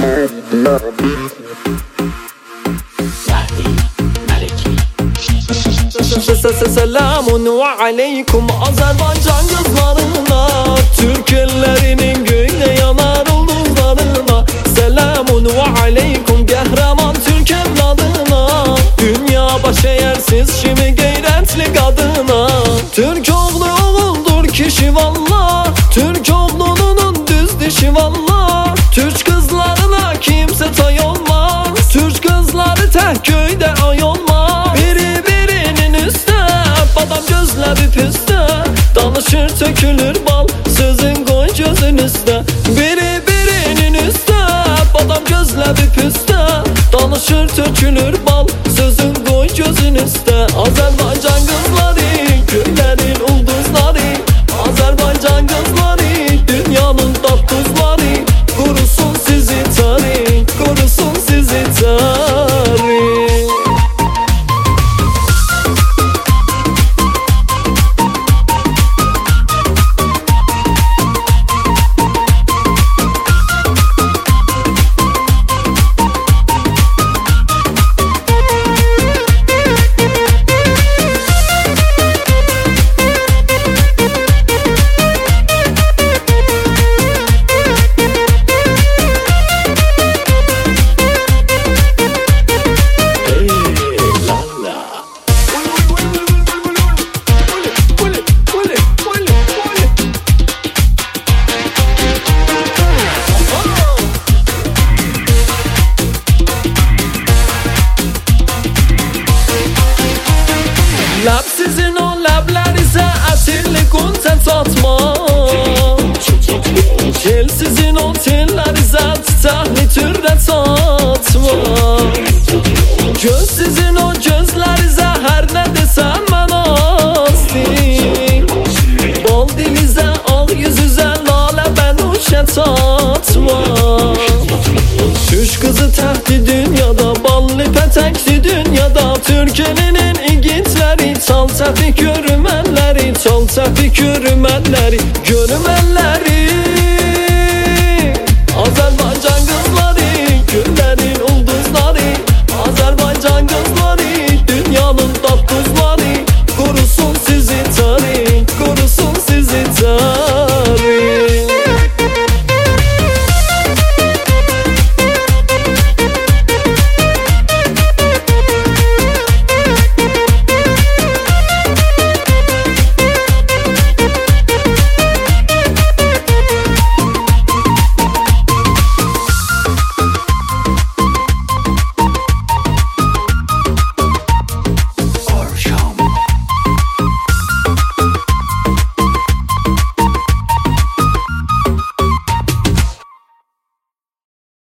Selamun aleyküm Azerbaycan kızlarına, Türk ellerinin göğüne yanar ulduzlarına. Selamun aleyküm kahraman Türk evladına, dünya başa yersiz şimdi gayretli kadına. Türk oğlu oğuldur kişi valla, Türk oğlunun düz dişi valla. Türk kızlarına kimse tay olmaz, Türk kızları tek köyde ay olmaz. Biri birinin üstüne, adam gözleri püste, danışır tökülür bal, sözün koy gözün üstüne. Biri birinin üstüne, adam gözleri püste, danışır tökülür bal, sözün koy gözün üstüne. Azerbaycan kızları, güllerin ulduzları, Azerbaycan kızları, dünyanın tatlızları. Korusun sizi tarih, korusun sizi tarih. Lab sizin o lablarınıza asirli konten satma, tel sizin o tellerinize tahli türde satma. Göz sizin o gözlerinize her ne desem ben astim. Bol dilize al yüzüze lale ben uşa tatma. Türk kızı tahti dünyada, ballı petekli dünyada. Türkiye'nin igitleri, çal tepi görümenleri, çal tepi görümenleri, görümenleri.